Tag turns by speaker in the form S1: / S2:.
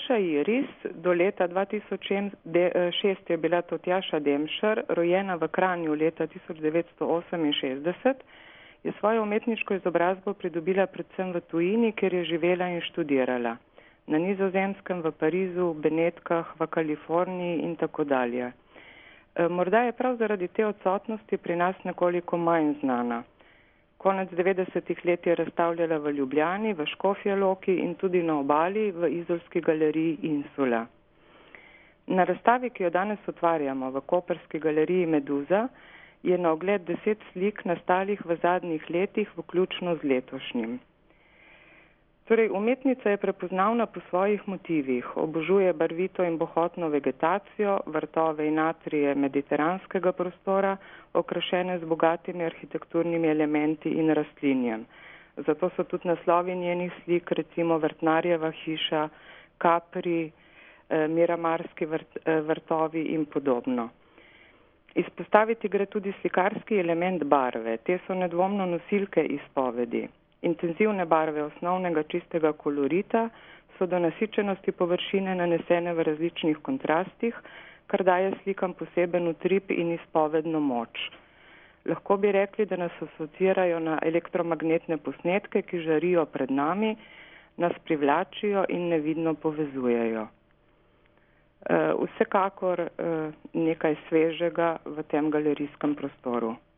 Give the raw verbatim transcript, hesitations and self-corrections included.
S1: Tjaša Iris, do leta dva tisoč šest je bila to Tjaša Demšar, rojena v Kranju leta tisoč devetsto oseminšestdeset, je svojo umetniško izobrazbo pridobila predvsem v tujini, kjer je živela in študirala. Na Nizozemskem, v Parizu, v Benetkah, v Kaliforniji in tako dalje. Morda je prav zaradi te odsotnosti pri nas nekoliko manj znana. Konec devetdesetih let je razstavljala v Ljubljani, v Škofja Loki in tudi na Obali v Izolski galeriji Insula. Na razstavi, ki jo danes otvarjamo v koprski galeriji Meduza, je na ogled deset slik nastalih v zadnjih letih, vključno z letošnjim. Torej, umetnica je prepoznavna po svojih motivih, obožuje barvito in bohotno vegetacijo, vrtove in atrije mediteranskega prostora, okrašene z bogatimi arhitekturnimi elementi in rastlinjem. Zato so tudi naslovi njenih slik, recimo Vrtnarjeva hiša, Kapri, Miramarski vrt, vrtovi in podobno. Izpostaviti gre tudi slikarski element barve. Te so nedvomno nosilke izpovedi. Intenzivne barve osnovnega čistega kolorita so do nasičenosti površine nanesene v različnih kontrastih, kar daje slikam poseben utrip in izpovedno moč. Lahko bi rekli, da nas asociirajo na elektromagnetne posnetke, ki žarijo pred nami, nas privlačijo in nevidno povezujejo. Vsekakor nekaj svežega v tem galerijskem prostoru.